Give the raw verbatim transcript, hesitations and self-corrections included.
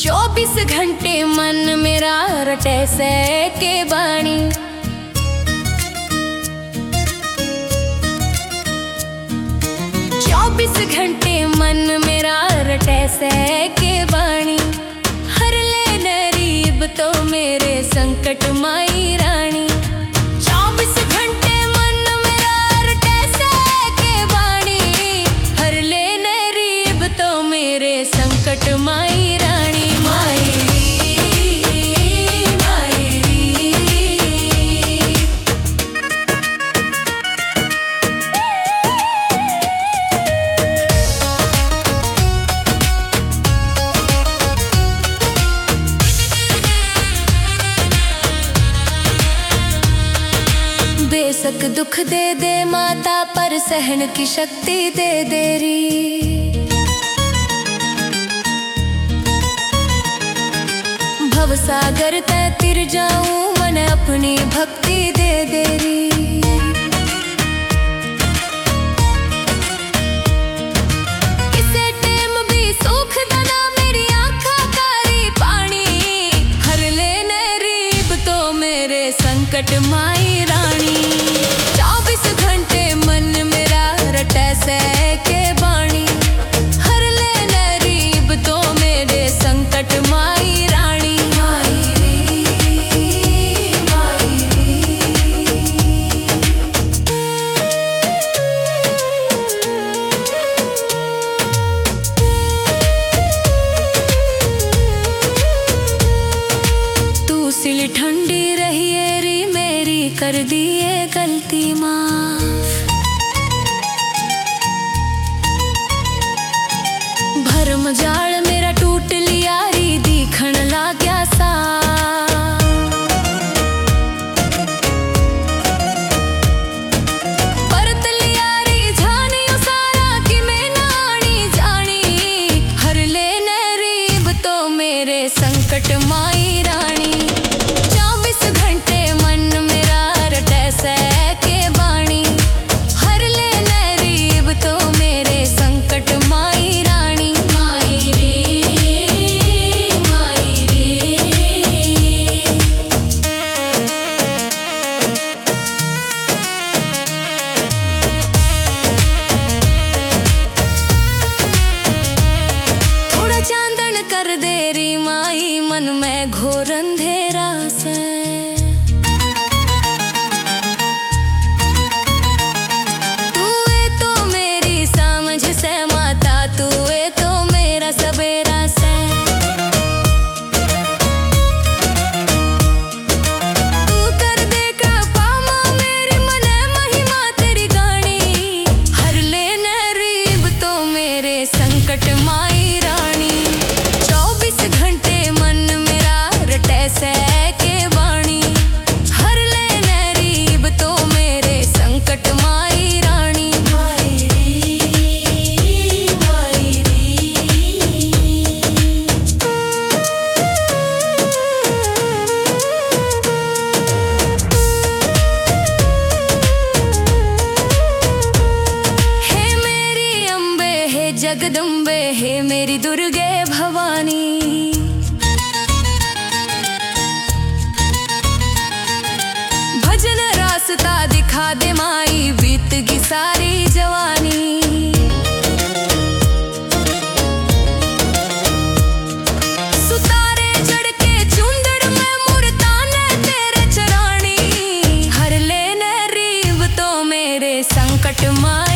चौबीस घंटे मन मेरा रटे से के बाणी। चौबीस घंटे मन मेरा रटे से के बाणी। हर ले नरीब तो मेरे संकट माई रानी। चौबीस घंटे मन मेरा रटे से के बाणी। हर ले नरीब तो मेरे संकट माई रानी। बेशक दुख दे दे माता, पर सहन की शक्ति दे दे री। भवसागर तै तिर जाऊं, मन अपनी भक्ति दे दे री। किसे टेम भी सुख दना मेरी आँखा कारी पानी। हर ले नरीब तो मेरे संकट माई रानी। चौबीस घंटे मन मेरा रटे से के बाणी। हर ले नरीब तो मेरे संकट माई रानी। माई रे, माई रे। तू सिल ठंडी रहिए री मेरी, कर दिए गलती माफ। भरम जाल मेरा टूट लिया री, दिखण लाग्या साफ। परत लिया री जानियो सारा कि मैं नानी जानी। हर ले नरीब तो मेरे संकट माई रानी। चौबीस घंटे मन मेरा रटे से के बाणी। हर ले नरीब तो मेरे संकट माई रानी। माई रे, माई रे। थोड़ा चांदन कर दे री माई, मन में घोर अंधेरा से। तू है तो मेरी समझ से माता, तू है तो मेरा सवेरा से। तू कर दे कृपा माँ मेरी, मने महिमा तेरी गानी। हर ले नरीब तो मेरे संकट माई रानी। चौबीस घंटे मन मेरा रटे से के बाणी। हर ले नरीब तो मेरे संकट माई रानी। माई रे, माई रे। हे मेरी अम्बे, हे जगदम्बे, हे मेरी दुर्गे भवानी। भजन रास्ता दिखा दे माई, बीत गई सारी जवानी। सुतारे चढ़ के चुंदड़ में मुरताने तेरे चरानी। हर ले नरीब तो मेरे संकट माई।